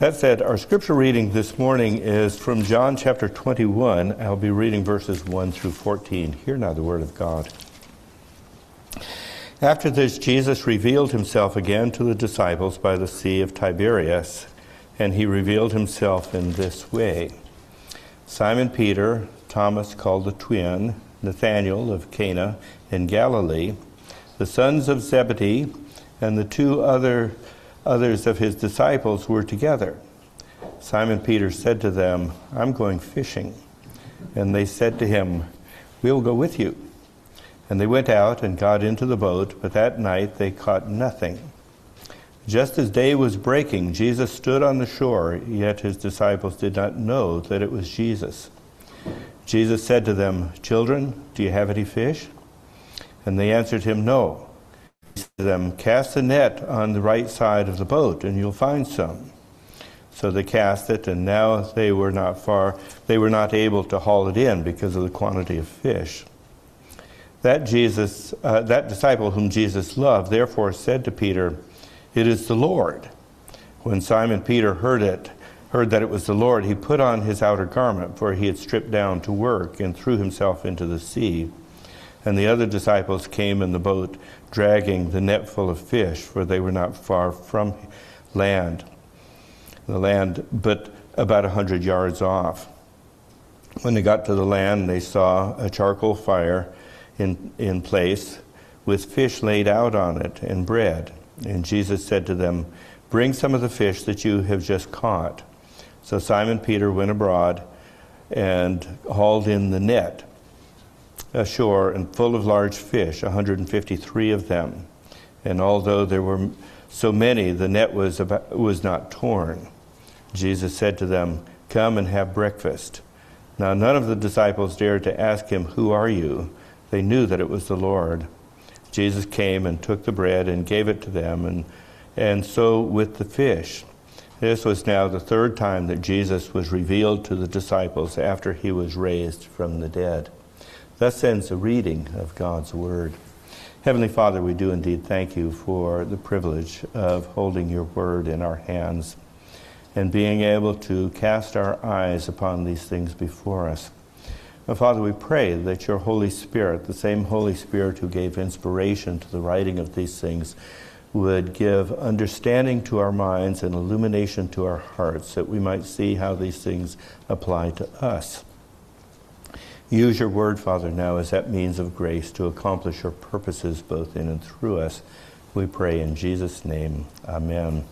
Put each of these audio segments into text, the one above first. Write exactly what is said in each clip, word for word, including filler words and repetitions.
That said, our scripture reading this morning is from John chapter twenty-one. I'll be reading verses one through fourteen. Hear now the word of God. After this, Jesus revealed himself again to the disciples by the Sea of Tiberias, and he revealed himself in this way. Simon Peter, Thomas called the twin, Nathanael of Cana in Galilee, the sons of Zebedee, and the two other others of his disciples were together. Simon Peter said to them, "I'm going fishing." And they said to him, "We'll go with you." And they went out and got into the boat, but that night they caught nothing. Just as day was breaking, Jesus stood on the shore, yet his disciples did not know that it was Jesus. Jesus said to them, "Children, do you have any fish?" And they answered him, "No." He said to them, "Cast the net on the right side of the boat, and you'll find some." So they cast it, and now they were not far, they were not able to haul it in because of the quantity of fish. That Jesus, uh, that disciple whom Jesus loved, therefore said to Peter, "It is the Lord." When Simon Peter heard it, heard that it was the Lord, he put on his outer garment, for he had stripped down to work, and threw himself into the sea. And the other disciples came in the boat, dragging the net full of fish, for they were not far from land, the land, but about a hundred yards off. When they got to the land, they saw a charcoal fire in, in place, with fish laid out on it, and bread. And Jesus said to them, "Bring some of the fish that you have just caught." So Simon Peter went abroad and hauled in the net ashore, and full of large fish, one hundred fifty-three of them. And although there were so many, the net was about, was not torn. Jesus said to them, "Come and have breakfast." Now none of the disciples dared to ask him, "Who are you?" They knew that it was the Lord. Jesus came and took the bread and gave it to them, and, and so with the fish. This was now the third time that Jesus was revealed to the disciples after he was raised from the dead. Thus ends the reading of God's Word. Heavenly Father, we do indeed thank you for the privilege of holding your Word in our hands and being able to cast our eyes upon these things before us. Now, Father, we pray that your Holy Spirit, the same Holy Spirit who gave inspiration to the writing of these things, would give understanding to our minds and illumination to our hearts, that we might see how these things apply to us. Use your word, Father, now as that means of grace to accomplish your purposes both in and through us. We pray in Jesus' name. Amen.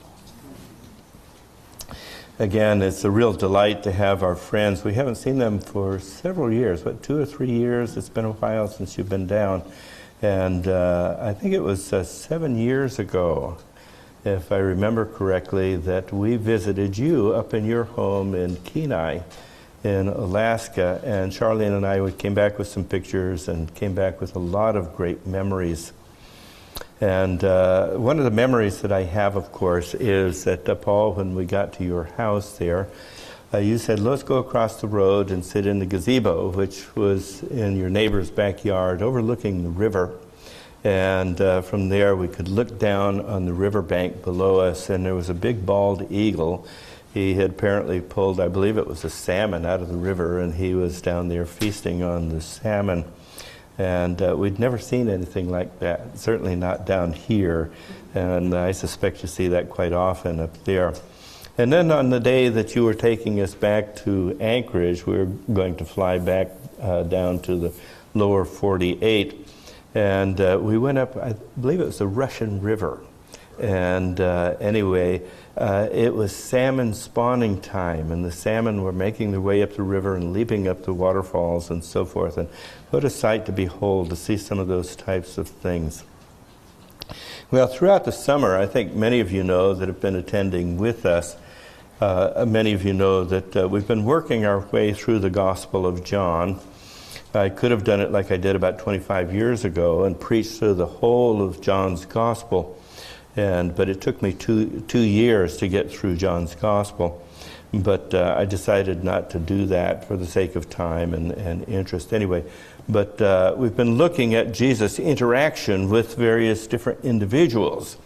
Again, it's a real delight to have our friends. We haven't seen them for several years, what, two or three years? It's been a while since you've been down. And uh, I think it was uh, seven years ago, if I remember correctly, that we visited you up in your home in Kenai in Alaska. And Charlene and I we came back with some pictures and came back with a lot of great memories. And uh, one of the memories that I have, of course, is that, uh, Paul, when we got to your house there, uh, you said, "Let's go across the road and sit in the gazebo," which was in your neighbor's backyard overlooking the river. And uh, from there we could look down on the riverbank below us, and there was a big bald eagle. He had apparently pulled, I believe it was a salmon, out of the river, and he was down there feasting on the salmon. And uh, we'd never seen anything like that, certainly not down here. And I suspect you see that quite often up there. And then on the day that you were taking us back to Anchorage, we were going to fly back uh, down to the lower forty-eight. And uh, we went up, I believe it was the Russian River. And uh, anyway, uh, it was salmon spawning time, and the salmon were making their way up the river and leaping up the waterfalls and so forth. And what a sight to behold, to see some of those types of things. Well, throughout the summer, I think many of you know that have been attending with us, uh, many of you know that uh, we've been working our way through the Gospel of John. I could have done it like I did about twenty-five years ago and preached through the whole of John's Gospel. And, but it took me two, two years to get through John's Gospel. But uh, I decided not to do that for the sake of time and, and interest anyway. But uh, we've been looking at Jesus' interaction with various different individuals.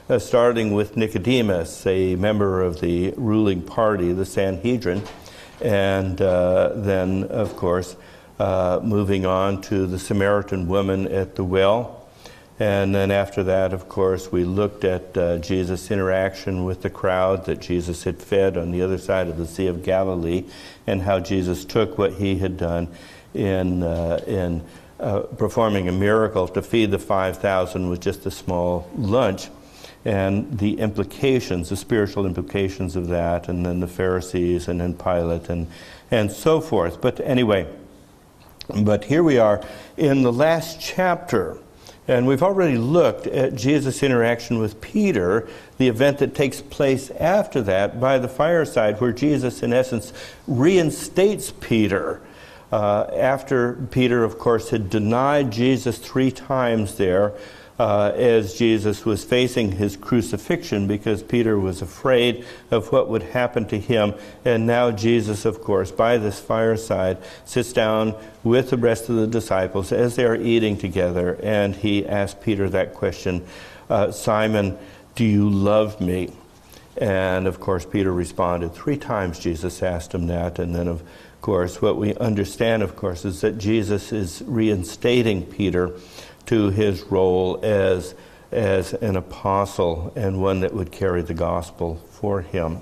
uh, starting with Nicodemus, a member of the ruling party, the Sanhedrin, and uh, then, of course, uh, moving on to the Samaritan woman at the well. And then after that, of course, we looked at uh, Jesus' interaction with the crowd that Jesus had fed on the other side of the Sea of Galilee, and how Jesus took what he had done in uh, in uh, performing a miracle to feed the five thousand with just a small lunch, and the implications, the spiritual implications of that, and then the Pharisees, and then Pilate, and and so forth. But anyway, but here we are in the last chapter. And we've already looked at Jesus' interaction with Peter, the event that takes place after that by the fireside, where Jesus, in essence, reinstates Peter. Uh, after Peter, of course, had denied Jesus three times there, uh, as Jesus was facing his crucifixion, because Peter was afraid of what would happen to him. And now Jesus, of course, by this fireside, sits down with the rest of the disciples as they are eating together, and he asks Peter that question, uh, Simon, do you love me? And of course Peter responded. Three times Jesus asked him that, and then of course what we understand, of course, is that Jesus is reinstating Peter to his role as, as an apostle, and one that would carry the gospel for him.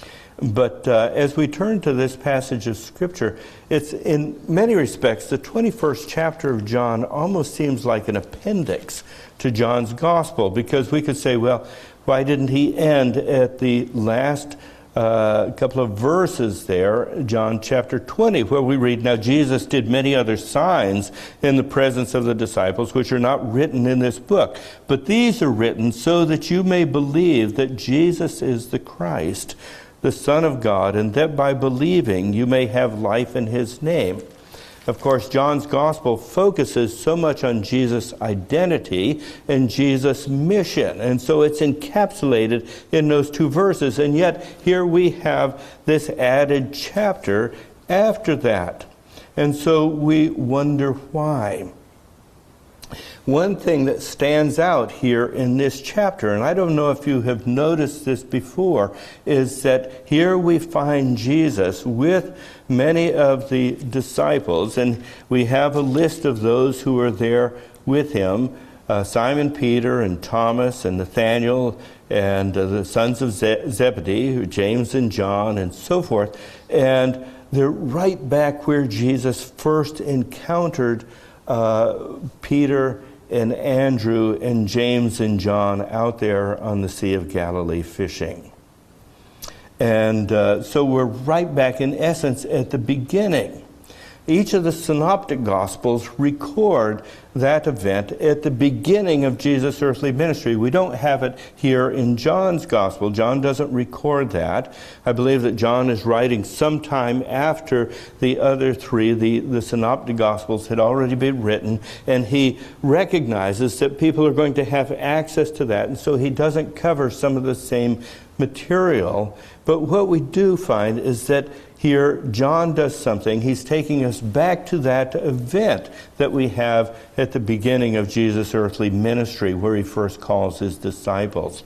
But uh, as we turn to this passage of Scripture, it's in many respects, the twenty-first chapter of John almost seems like an appendix to John's Gospel, because we could say, well, why didn't he end at the last uh, couple of verses there, John chapter twenty, where we read, now Jesus did many other signs in the presence of the disciples, which are not written in this book. But these are written so that you may believe that Jesus is the Christ, the Son of God, and that by believing you may have life in his name. Of course, John's Gospel focuses so much on Jesus' identity and Jesus' mission, and so it's encapsulated in those two verses. And yet, here we have this added chapter after that. And so we wonder why. One thing that stands out here in this chapter, and I don't know if you have noticed this before, is that here we find Jesus with many of the disciples, and we have a list of those who are there with him, uh, Simon Peter and Thomas and Nathaniel and uh, the sons of Ze- Zebedee, James and John and so forth, and they're right back where Jesus first encountered uh, Peter and Andrew and James and John out there on the Sea of Galilee fishing. And uh, so we're right back, in essence, at the beginning. Each of the synoptic gospels record that event at the beginning of Jesus' earthly ministry. We don't have it here in John's gospel. John doesn't record that. I believe that John is writing sometime after the other three, the, the synoptic gospels, had already been written, and he recognizes that people are going to have access to that, and so he doesn't cover some of the same material. But what we do find is that here, John does something. He's taking us back to that event that we have at the beginning of Jesus' earthly ministry, where he first calls his disciples.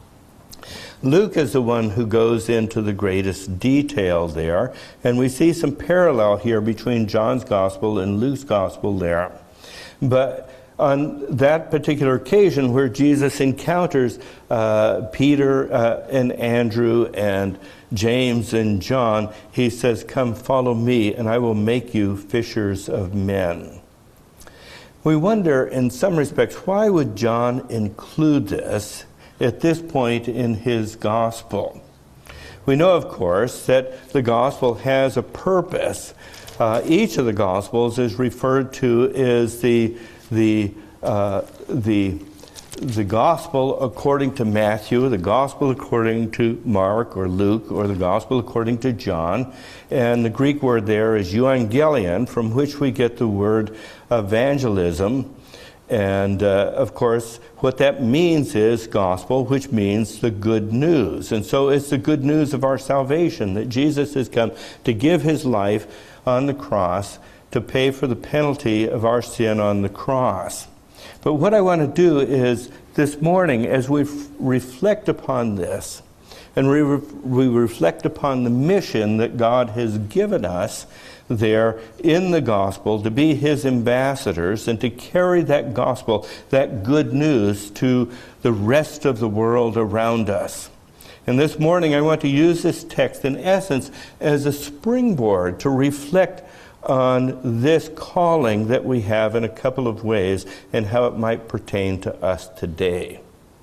Luke is the one who goes into the greatest detail there, and we see some parallel here between John's gospel and Luke's gospel there. But on that particular occasion where Jesus encounters uh, Peter uh, and Andrew and James and John, he says, come follow me and I will make you fishers of men. We wonder in some respects, why would John include this at this point in his gospel? We know, of course, that the gospel has a purpose. Uh, each of the gospels is referred to as the the uh, the the gospel according to Matthew, the gospel according to Mark or Luke, or the gospel according to John. And the Greek word there is euangelion, from which we get the word evangelism. And uh, of course, what that means is gospel, which means the good news. And so it's the good news of our salvation, that Jesus has come to give his life on the cross to pay for the penalty of our sin on the cross. But what I want to do is this morning, as we f- reflect upon this, and we, re- we reflect upon the mission that God has given us there in the gospel to be his ambassadors and to carry that gospel, that good news, to the rest of the world around us. And this morning I want to use this text in essence as a springboard to reflect on this calling that we have in a couple of ways and how it might pertain to us today.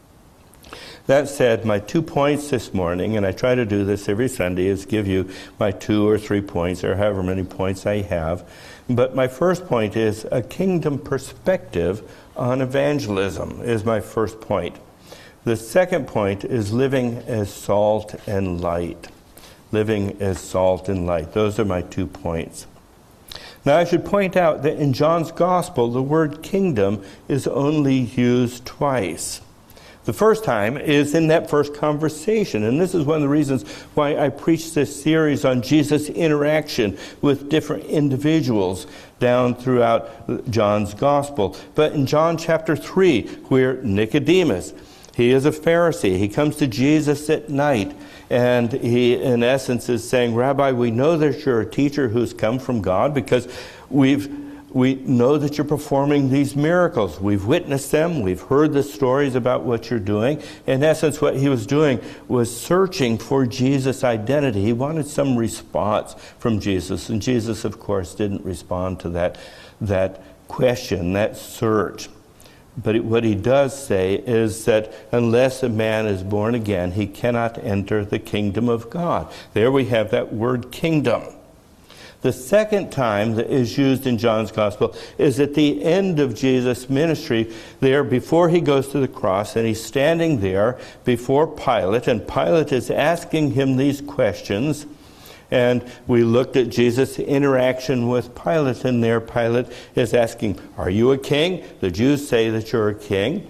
That said, my two points this morning, and I try to do this every Sunday, is give you my two or three points, or however many points I have. But my first point is a kingdom perspective on evangelism is my first point. The second point is living as salt and light. Living as salt and light. Those are my two points. Now I should point out that in John's Gospel, the word kingdom is only used twice. The first time is in that first conversation, and this is one of the reasons why I preached this series on Jesus' interaction with different individuals down throughout John's Gospel. But in John chapter three, where Nicodemus, he is a Pharisee, he comes to Jesus at night, and he, in essence, is saying, Rabbi, we know that you're a teacher who's come from God because we've We know that you're performing these miracles. We've witnessed them. We've heard the stories about what you're doing. In essence, what he was doing was searching for Jesus' identity. He wanted some response from Jesus. And Jesus, of course, didn't respond to that, that question, that search. But it, what he does say is that unless a man is born again, he cannot enter the kingdom of God. There we have that word kingdom. The second time that is used in John's Gospel is at the end of Jesus' ministry, there before he goes to the cross, and he's standing there before Pilate, and Pilate is asking him these questions. And we looked at Jesus' interaction with Pilate, and there Pilate is asking, are you a king? The Jews say that you're a king.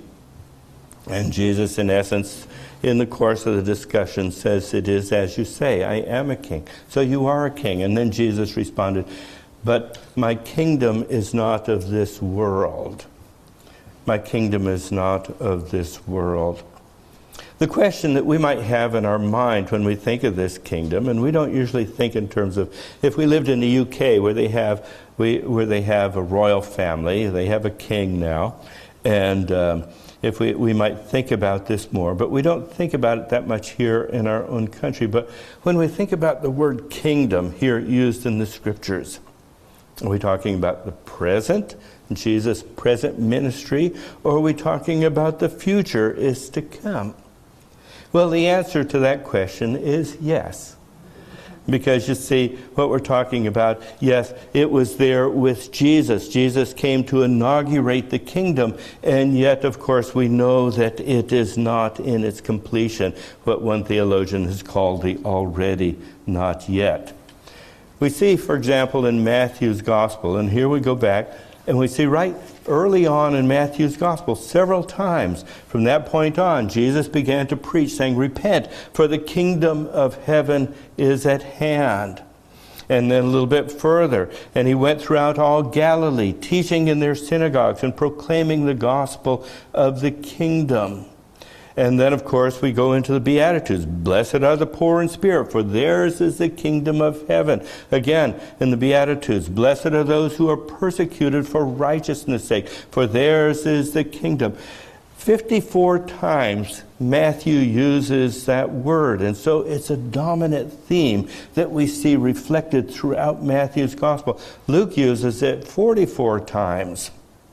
And Jesus, in essence, in the course of the discussion, says, it is as you say, I am a king. So you are a king. And then Jesus responded, but my kingdom is not of this world. My kingdom is not of this world. The question that we might have in our mind when we think of this kingdom, and we don't usually think in terms of, if we lived in the U K where they have, we, where they have a royal family, they have a king now, and um, if we, we might think about this more, but we don't think about it that much here in our own country. But when we think about the word kingdom here used in the scriptures, are we talking about the present, Jesus' present ministry, or are we talking about the future is to come? Well, the answer to that question is yes. Because you see, what we're talking about, yes, it was there with Jesus. Jesus came to inaugurate the kingdom, and yet, of course, we know that it is not in its completion, what one theologian has called the already not yet. We see, for example, in Matthew's Gospel, and here we go back, and we see right early on in Matthew's Gospel, several times from that point on, Jesus began to preach, saying, repent, for the kingdom of heaven is at hand. And then a little bit further, and he went throughout all Galilee, teaching in their synagogues and proclaiming the gospel of the kingdom. And then, of course, we go into the Beatitudes. Blessed are the poor in spirit, for theirs is the kingdom of heaven. Again, in the Beatitudes, blessed are those who are persecuted for righteousness' sake, for theirs is the kingdom. fifty-four times Matthew uses that word, and so it's a dominant theme that we see reflected throughout Matthew's Gospel. Luke uses it forty-four times.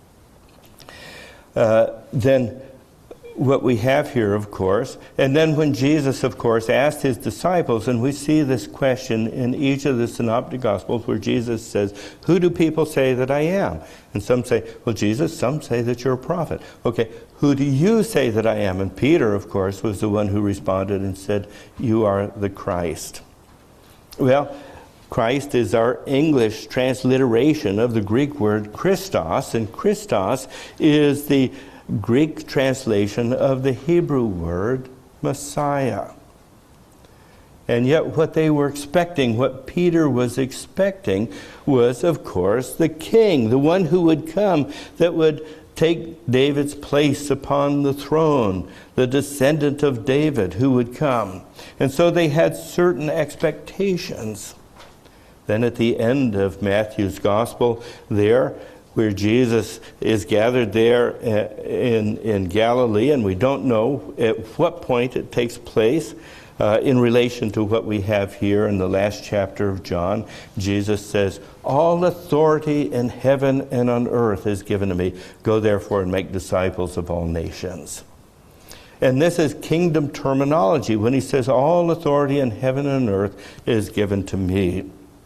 Uh, then what we have here, of course, and then when Jesus, of course, asked his disciples, and we see this question in each of the synoptic gospels where Jesus says, who do people say that I am? And some say, well, Jesus, some say that you're a prophet. Okay, who do you say that I am? And Peter, of course, was the one who responded and said, you are the Christ. Well, Christ is our English transliteration of the Greek word Christos, and Christos is the Greek translation of the Hebrew word Messiah. And yet what they were expecting, what Peter was expecting, was, of course, the king, the one who would come that would take David's place upon the throne, the descendant of David who would come. And so they had certain expectations. Then at the end of Matthew's gospel, there, where Jesus is gathered there in, in Galilee, and we don't know at what point it takes place uh, in relation to what we have here in the last chapter of John. Jesus says, all authority in heaven and on earth is given to me. Go therefore and make disciples of all nations. And this is kingdom terminology when he says all authority in heaven and earth is given to me.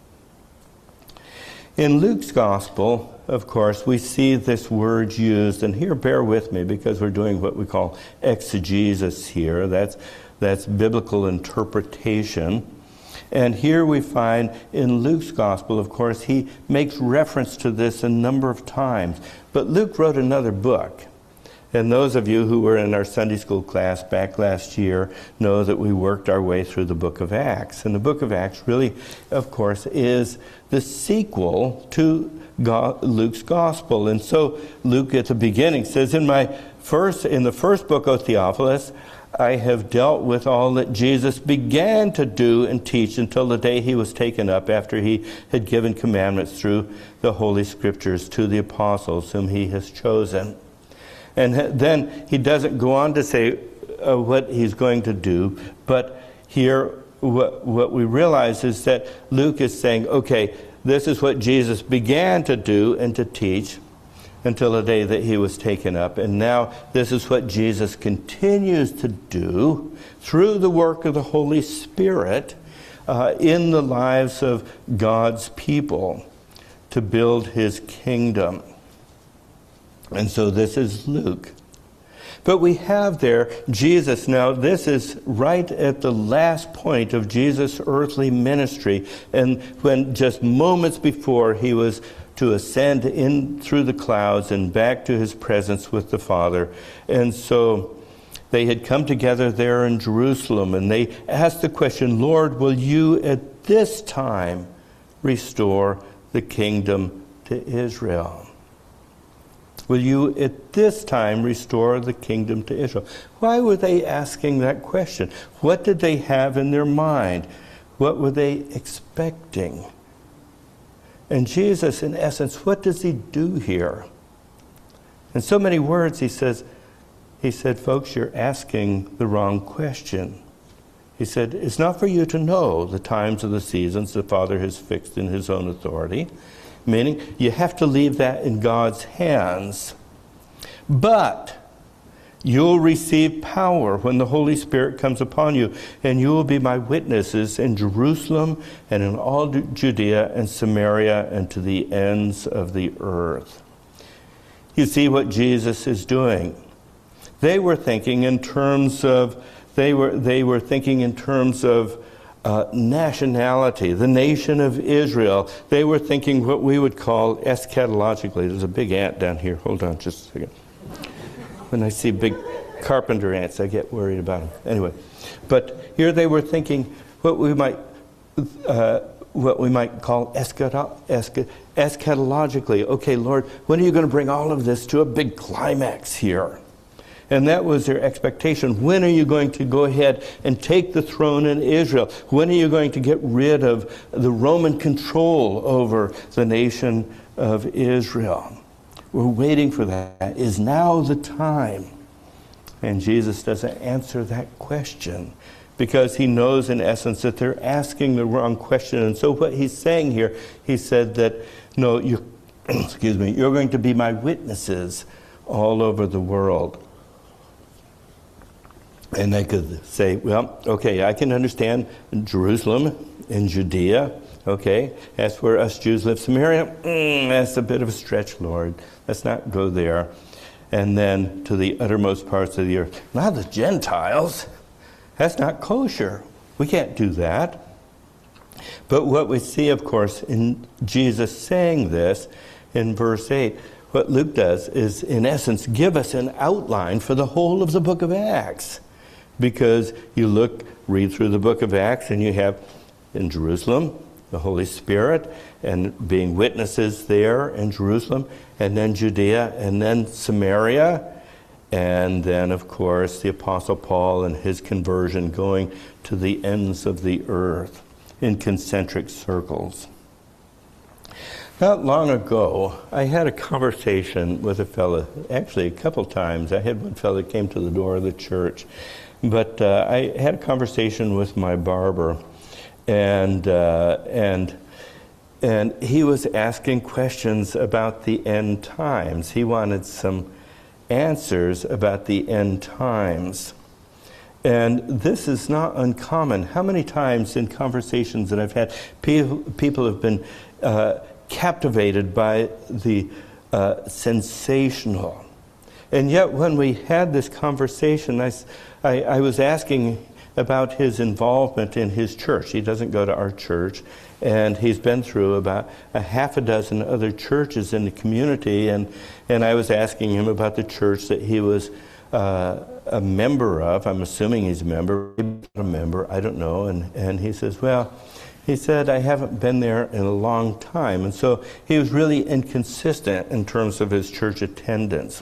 In Luke's gospel, of course, we see this word used, and here bear with me because we're doing what we call exegesis here. That's, that's biblical interpretation. And here we find in Luke's gospel, of course, he makes reference to this a number of times. But Luke wrote another book. And those of you who were in our Sunday school class back last year know that we worked our way through the book of Acts. And the book of Acts really, of course, is the sequel to God, Luke's gospel. And so Luke at the beginning says, in my first, in the first book, O Theophilus, I have dealt with all that Jesus began to do and teach until the day he was taken up, after he had given commandments through the Holy Scriptures to the apostles whom he has chosen. And then he doesn't go on to say uh, what he's going to do, but here what, what we realize is that Luke is saying, okay, this is what Jesus began to do and to teach until the day that he was taken up. And now this is what Jesus continues to do through the work of the Holy Spirit uh, in the lives of God's people to build his kingdom. And so this is Luke. But we have there Jesus. Now this is right at the last point of Jesus' earthly ministry, and when just moments before he was to ascend in through the clouds and back to his presence with the Father. And so they had come together there in Jerusalem, and they asked the question, Lord, will you at this time restore the kingdom to Israel? Will you at this time restore the kingdom to Israel? Why were they asking that question? What did they have in their mind? What were they expecting? And Jesus, in essence, what does he do here? In so many words, he says, he said, folks, you're asking the wrong question. He said, it's not for you to know the times of the seasons the Father has fixed in his own authority. Meaning, you have to leave that in God's hands. But you'll receive power when the Holy Spirit comes upon you, and you will be my witnesses in Jerusalem and in all Judea and Samaria and to the ends of the earth. You see what Jesus is doing. They were thinking in terms of, they were, they were thinking in terms of Uh, nationality, the nation of Israel. They were thinking what we would call eschatologically. There's a big ant down here. Hold on just a second. When I see big carpenter ants, I get worried about them. Anyway, but here they were thinking what we might uh, what we might call eschato- escha- eschatologically. Okay, Lord, when are you going to bring all of this to a big climax here? And that was their expectation. When are you going to go ahead and take the throne in Israel? When are you going to get rid of the Roman control over the nation of Israel? We're waiting for that. Is now the time? And Jesus doesn't answer that question because he knows in essence that they're asking the wrong question. And so what he's saying here, he said that, no, you, excuse me, you're going to be my witnesses all over the world. And they could say, well, okay, I can understand Jerusalem and Judea, okay? That's where us Jews live. Samaria, mm, that's a bit of a stretch, Lord. Let's not go there. And then to the uttermost parts of the earth. Now the Gentiles, that's not kosher. We can't do that. But what we see, of course, in Jesus saying this in verse eight, what Luke does is, in essence, give us an outline for the whole of the book of Acts. Because you look, read through the book of Acts, and you have in Jerusalem, the Holy Spirit and being witnesses there in Jerusalem, and then Judea, and then Samaria, and then, of course, the Apostle Paul and his conversion going to the ends of the earth in concentric circles. Not long ago, I had a conversation with a fellow, actually a couple times. I had one fellow that came to the door of the church, but uh, I had a conversation with my barber, and uh, and and he was asking questions about the end times. He wanted some answers about the end times. And this is not uncommon. How many times in conversations that I've had, people, people have been uh, captivated by the uh, sensational. And yet when we had this conversation, I, I, I was asking about his involvement in his church. He doesn't go to our church, and he's been through about a half a dozen other churches in the community, and, and I was asking him about the church that he was uh, a member of. I'm assuming he's a member, maybe not a member, I don't know. And, and he says, well, he said, I haven't been there in a long time. And so he was really inconsistent in terms of his church attendance.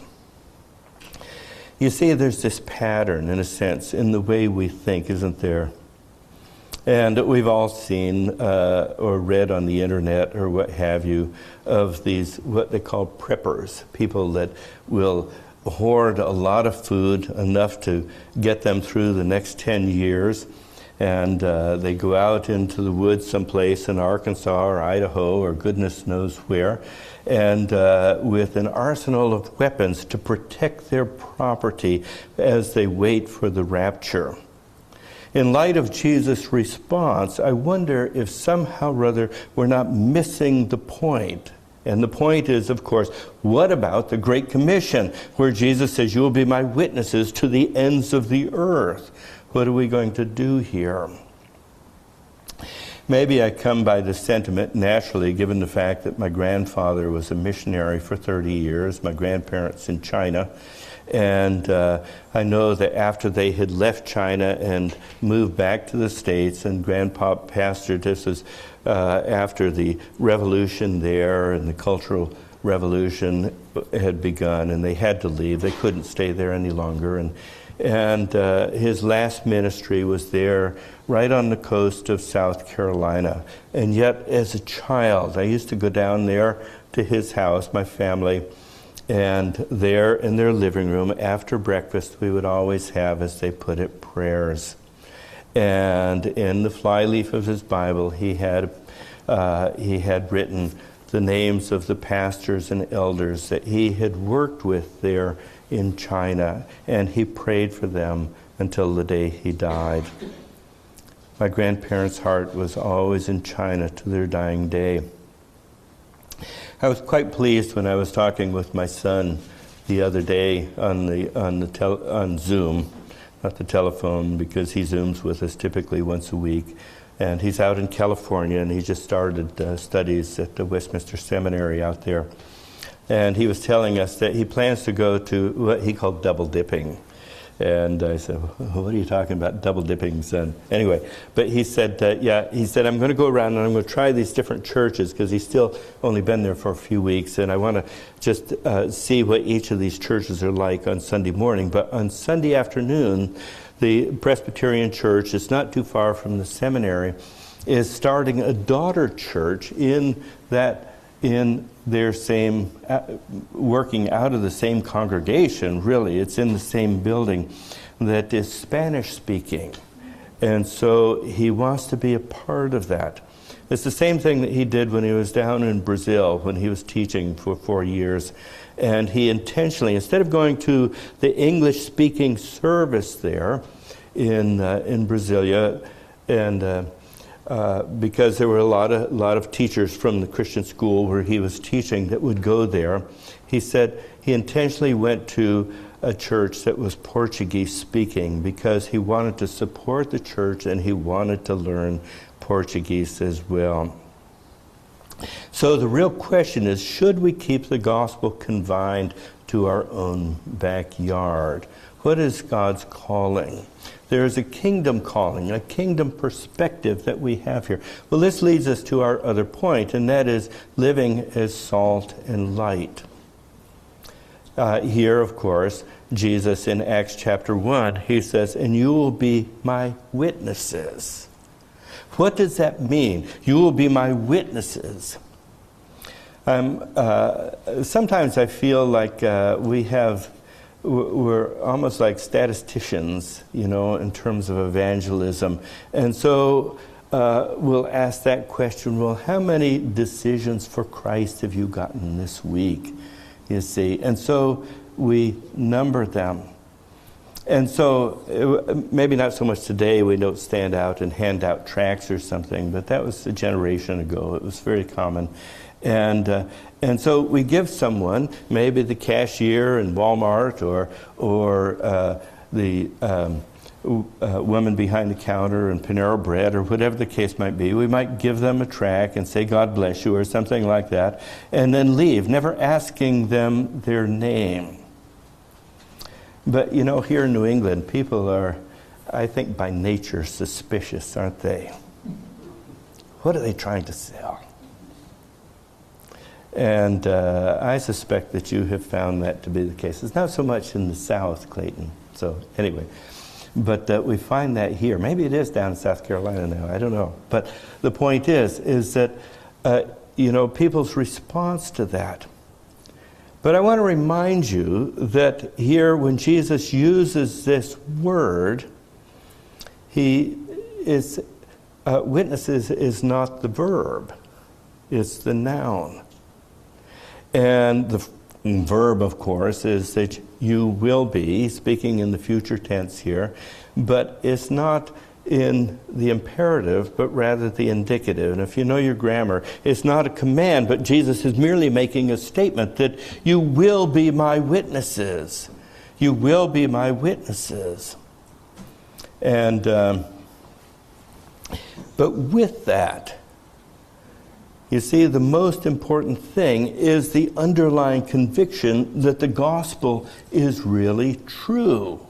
You see, there's this pattern, in a sense, in the way we think, isn't there? And we've all seen uh, or read on the internet or what have you of these, what they call preppers, people that will hoard a lot of food, enough to get them through the next ten years. And uh, they go out into the woods someplace in Arkansas or Idaho or goodness knows where, and uh, with an arsenal of weapons to protect their property as they wait for the rapture. In light of Jesus' response, I wonder if somehow or other we're not missing the point. And the point is, of course, what about the Great Commission, where Jesus says, you will be my witnesses to the ends of the earth? What are we going to do here? Maybe I come by this sentiment naturally, given the fact that my grandfather was a missionary for thirty years, my grandparents in China. And uh, I know that after they had left China and moved back to the States, and Grandpa pastored, this was uh, after the revolution there and the Cultural Revolution had begun, and they had to leave. They couldn't stay there any longer. And And uh, his last ministry was there right on the coast of South Carolina. And yet, as a child, I used to go down there to his house, my family, and there in their living room after breakfast, we would always have, as they put it, prayers. And in the flyleaf of his Bible, he had, uh, he had written the names of the pastors and elders that he had worked with there in China, and he prayed for them until the day he died. My grandparents' heart was always in China to their dying day. I was quite pleased when I was talking with my son the other day on the on the tel- on Zoom, not the telephone, because he Zooms with us typically once a week. And he's out in California, and he just started uh, studies at the Westminster Seminary out there. And he was telling us that he plans to go to what he called double dipping. And I said, what are you talking about, double dipping, son? Anyway, but he said, uh, yeah, he said, I'm going to go around and I'm going to try these different churches, because he's still only been there for a few weeks. And I want to just uh, see what each of these churches are like on Sunday morning. But on Sunday afternoon, the Presbyterian Church, is not too far from the seminary, is starting a daughter church in that in their same, uh, working out of the same congregation, really. It's in the same building that is Spanish-speaking. And so he wants to be a part of that. It's the same thing that he did when he was down in Brazil, when he was teaching for four years. And he intentionally, instead of going to the English-speaking service there in, uh, in Brasilia, and uh, Uh, because there were a lot of lot of teachers from the Christian school where he was teaching that would go there. He said he intentionally went to a church that was Portuguese speaking because he wanted to support the church and he wanted to learn Portuguese as well. So the real question is, should we keep the gospel confined to our own backyard? What is God's calling? There is a kingdom calling, a kingdom perspective that we have here. Well, this leads us to our other point, and that is living as salt and light. Uh, here, of course, Jesus in Acts chapter one, he says, and you will be my witnesses. What does that mean? You will be my witnesses. Um, uh, sometimes I feel like uh, we have, we're almost like statisticians, you know, in terms of evangelism. And so uh, we'll ask that question, well, how many decisions for Christ have you gotten this week? You see, and so we number them. And so it, maybe not so much today, we don't stand out and hand out tracts or something, but that was a generation ago. It was very common. And uh, and so we give someone, maybe the cashier in Walmart or, or uh, the um, uh, woman behind the counter in Panera Bread or whatever the case might be, we might give them a tract and say, God bless you, or something like that, and then leave, never asking them their name. But, you know, here in New England, people are, I think, by nature suspicious, aren't they? What are they trying to sell? And uh, I suspect that you have found that to be the case. It's not so much in the South, Clayton. So, anyway. But uh, we find that here. Maybe it is down in South Carolina now. I don't know. But the point is, is that, uh, you know, people's response to that. But I want to remind you that here, when Jesus uses this word, he is, uh, witnesses is not the verb. It's the noun. And the verb, of course, is that you will be, speaking in the future tense here, but it's not in the imperative, but rather the indicative. And if you know your grammar, it's not a command, but Jesus is merely making a statement that you will be my witnesses. You will be my witnesses. And, um, but with that, you see, the most important thing is the underlying conviction that the gospel is really true.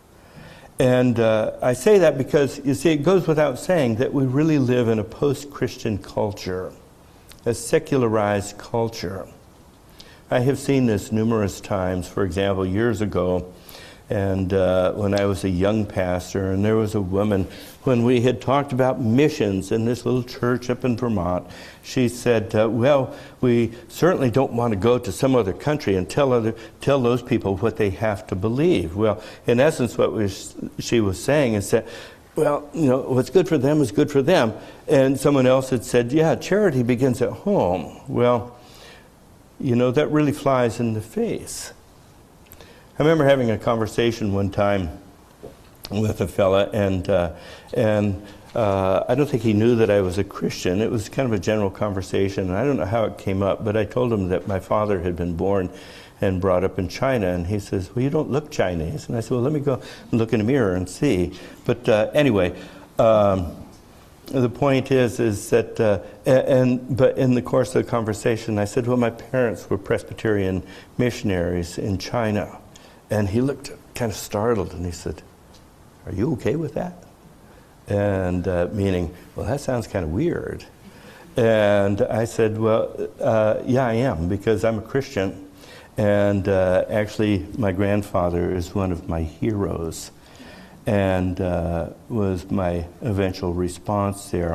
And uh, I say that because, you see, it goes without saying that we really live in a post-Christian culture, a secularized culture. I have seen this numerous times. For example, years ago, and uh, when I was a young pastor, and there was a woman, when we had talked about missions in this little church up in Vermont, she said, uh, well, we certainly don't want to go to some other country and tell other tell those people what they have to believe. Well, in essence, what was, she was saying is that, well, you know, what's good for them is good for them. And someone else had said, yeah, charity begins at home. Well, you know, that really flies in the face. I remember having a conversation one time with a fella, and uh, and uh, I don't think he knew that I was a Christian. It was kind of a general conversation, and I don't know how it came up, but I told him that my father had been born and brought up in China, and he says, well, you don't look Chinese. And I said, well, let me go and look in the mirror and see. But uh, anyway, um, the point is, is that, uh, and but in the course of the conversation, I said, well, my parents were Presbyterian missionaries in China. And he looked kind of startled, and he said, are you okay with that? And uh, meaning, well, that sounds kind of weird. And I said, well, uh, yeah, I am, because I'm a Christian. And uh, actually, my grandfather is one of my heroes, and uh, was my eventual response there.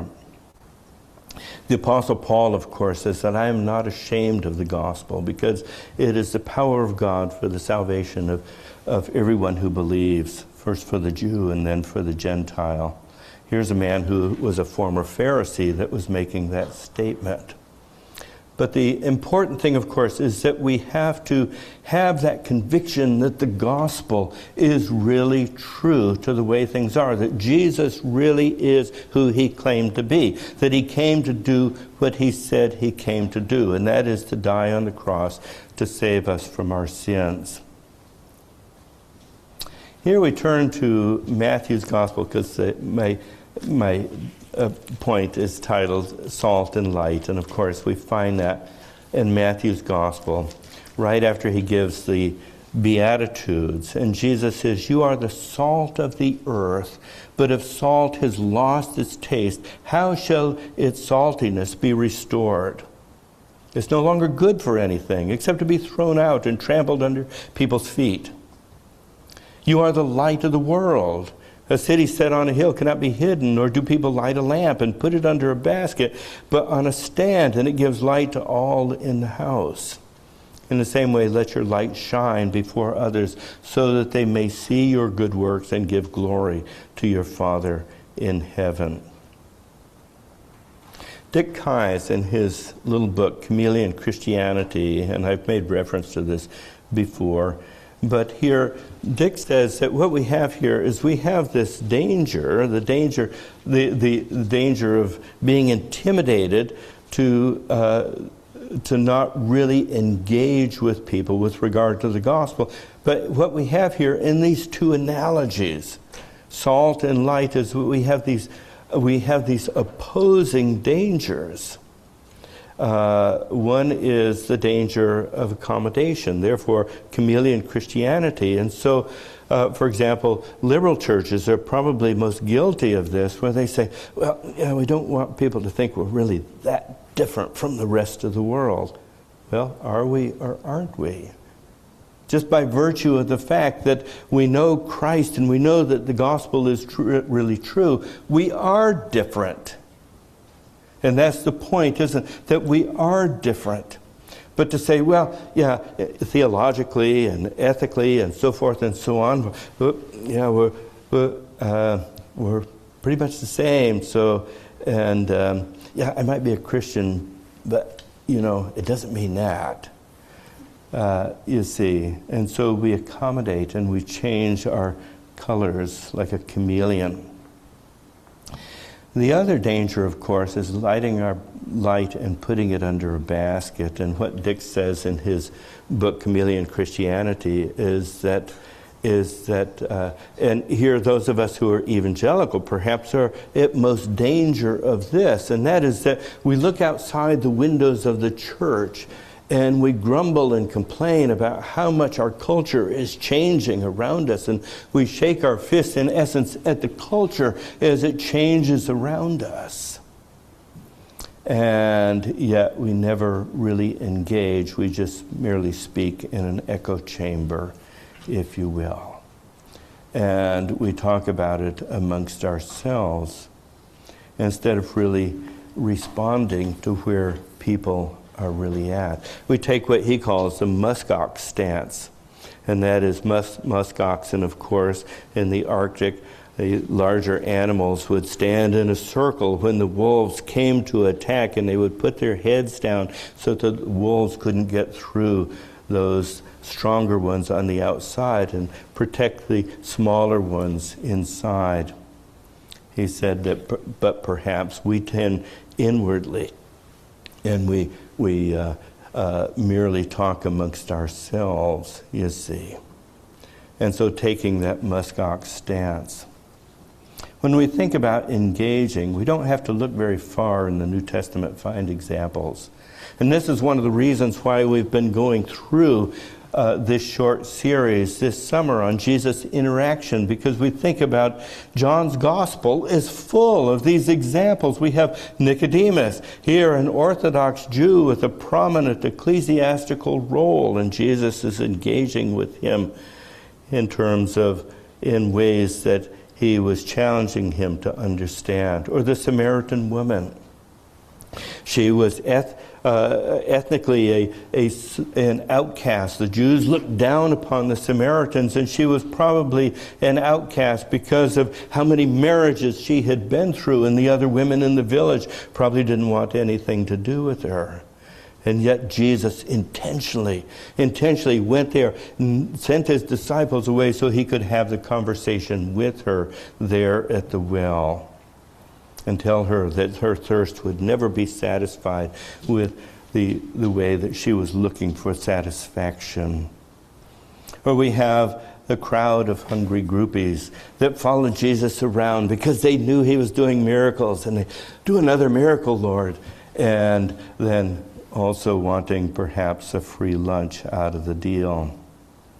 The Apostle Paul, of course, says that I am not ashamed of the gospel, because it is the power of God for the salvation of, of everyone who believes, first for the Jew and then for the Gentile. Here's a man who was a former Pharisee that was making that statement. But the important thing, of course, is that we have to have that conviction that the gospel is really true to the way things are, that Jesus really is who he claimed to be, that he came to do what he said he came to do, and that is to die on the cross to save us from our sins. Here we turn to Matthew's gospel, because my, my uh, point is titled Salt and Light. And of course, we find that in Matthew's gospel, right after he gives the Beatitudes. And Jesus says, you are the salt of the earth, but if salt has lost its taste, how shall its saltiness be restored? It's no longer good for anything except to be thrown out and trampled under people's feet. You are the light of the world. A city set on a hill cannot be hidden, nor do people light a lamp and put it under a basket, but on a stand, and it gives light to all in the house. In the same way, let your light shine before others, so that they may see your good works and give glory to your Father in heaven. Dick Keyes, in his little book, Chameleon Christianity, and I've made reference to this before, but here Dick says that what we have here is we have this danger, the danger, the, the, the danger of being intimidated to uh, to not really engage with people with regard to the gospel. But what we have here in these two analogies, salt and light, is we have these we have these opposing dangers. Uh, one is the danger of accommodation, therefore chameleon Christianity. And so, uh, for example, liberal churches are probably most guilty of this, where they say, well, you know, we don't want people to think we're really that different from the rest of the world. Well, are we or aren't we? Just by virtue of the fact that we know Christ and we know that the gospel is tr- really true, we are different. And that's the point, isn't it? That we are different. But to say, well, yeah, theologically and ethically and so forth and so on, yeah, we're we're, uh, we're pretty much the same. So, and um, yeah, I might be a Christian, but you know, it doesn't mean that. Uh, you see, and so we accommodate and we change our colors like a chameleon. The other danger, of course, is lighting our light and putting it under a basket. And what Dick says in his book, Chameleon Christianity, is that, is that uh, and here those of us who are evangelical perhaps are at most danger of this, and that is that we look outside the windows of the church and we grumble and complain about how much our culture is changing around us. And we shake our fists, in essence, at the culture as it changes around us. And yet we never really engage. We just merely speak in an echo chamber, if you will. And we talk about it amongst ourselves instead of really responding to where people are really at. We take what he calls the muskox stance, and that is mus- musk oxen, of course, in the Arctic. The larger animals would stand in a circle when the wolves came to attack, and they would put their heads down so that the wolves couldn't get through those stronger ones on the outside and protect the smaller ones inside. He said that, but perhaps we tend inwardly, and we we uh, uh, merely talk amongst ourselves, you see. And so taking that muskox stance. When we think about engaging, we don't have to look very far in the New Testament to find examples. And this is one of the reasons why we've been going through Uh, this short series this summer on Jesus' interaction, because we think about John's gospel is full of these examples. We have Nicodemus, here an Orthodox Jew with a prominent ecclesiastical role, and Jesus is engaging with him in terms of, in ways that he was challenging him to understand. Or the Samaritan woman. She was eth- uh, ethnically a, a, an outcast. The Jews looked down upon the Samaritans, and she was probably an outcast because of how many marriages she had been through, and the other women in the village probably didn't want anything to do with her. And yet Jesus intentionally, intentionally went there and sent his disciples away so he could have the conversation with her there at the well, and tell her that her thirst would never be satisfied with the, the way that she was looking for satisfaction. Or we have the crowd of hungry groupies that followed Jesus around because they knew he was doing miracles, and they do another miracle, Lord. And then also wanting perhaps a free lunch out of the deal.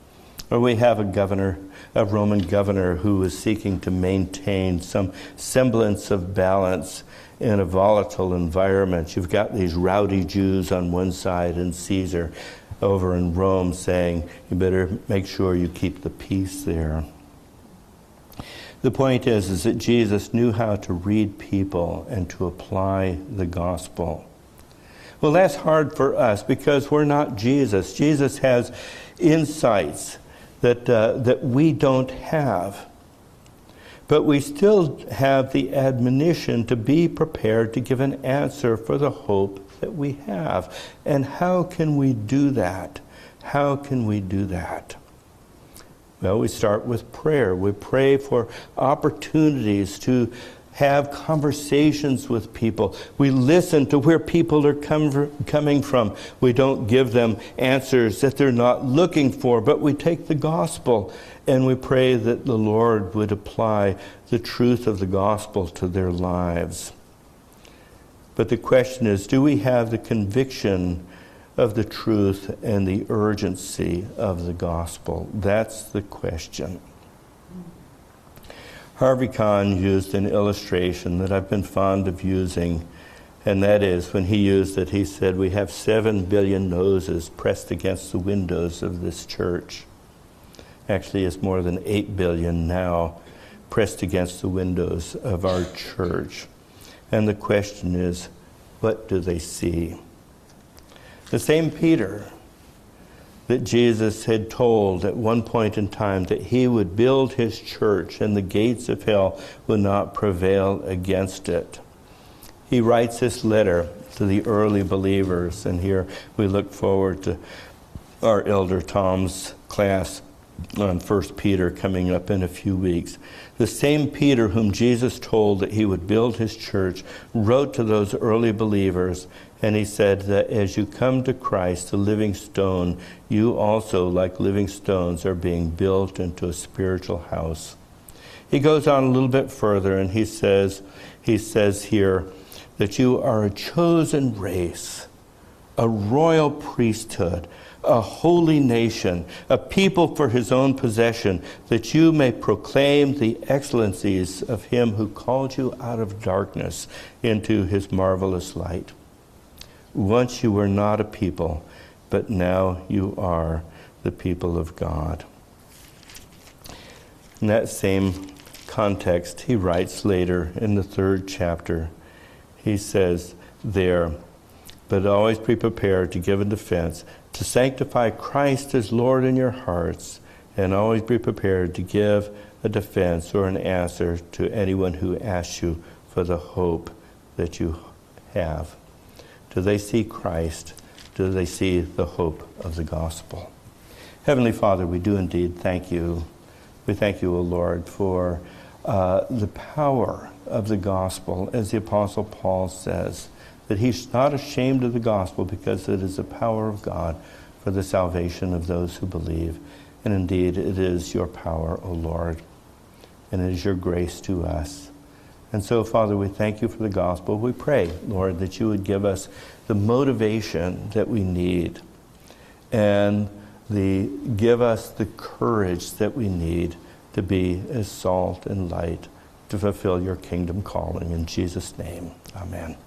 Or we have a governor, a Roman governor, who is seeking to maintain some semblance of balance in a volatile environment. You've got these rowdy Jews on one side and Caesar over in Rome saying, you better make sure you keep the peace there. The point is, is that Jesus knew how to read people and to apply the gospel. Well, that's hard for us because we're not Jesus. Jesus has insights that uh, that we don't have. But we still have the admonition to be prepared to give an answer for the hope that we have. And how can we do that? How can we do that? Well, we start with prayer. We pray for opportunities to have conversations with people. We listen to where people are come, coming from. We don't give them answers that they're not looking for, but we take the gospel and we pray that the Lord would apply the truth of the gospel to their lives. But the question is, do we have the conviction of the truth and the urgency of the gospel? That's the question. Harvey Kahn used an illustration that I've been fond of using, and that is when he used it, he said, we have seven billion noses pressed against the windows of this church. Actually, it's more than eight billion now pressed against the windows of our church. And the question is, what do they see? The same Peter that Jesus had told at one point in time that he would build his church and the gates of hell would not prevail against it. He writes this letter to the early believers, and here we look forward to our Elder Tom's class on First Peter coming up in a few weeks. The same Peter whom Jesus told that he would build his church wrote to those early believers, and he said that as you come to Christ, the living stone, you also, like living stones, are being built into a spiritual house. He goes on a little bit further, and he says, he says here that you are a chosen race, a royal priesthood, a holy nation, a people for his own possession, that you may proclaim the excellencies of him who called you out of darkness into his marvelous light. Once you were not a people, but now you are the people of God. In that same context, he writes later in the third chapter, he says there, but always be prepared to give a defense, to sanctify Christ as Lord in your hearts, and always be prepared to give a defense or an answer to anyone who asks you for the hope that you have. Do they see Christ? Do they see the hope of the gospel? Heavenly Father, we do indeed thank you. We thank you, O Lord, for uh, the power of the gospel, as the Apostle Paul says, that he's not ashamed of the gospel because it is the power of God for the salvation of those who believe. And indeed, it is your power, O Lord, and it is your grace to us. And so, Father, we thank you for the gospel. We pray, Lord, that you would give us the motivation that we need and the give us the courage that we need to be as salt and light to fulfill your kingdom calling. In Jesus' name, amen.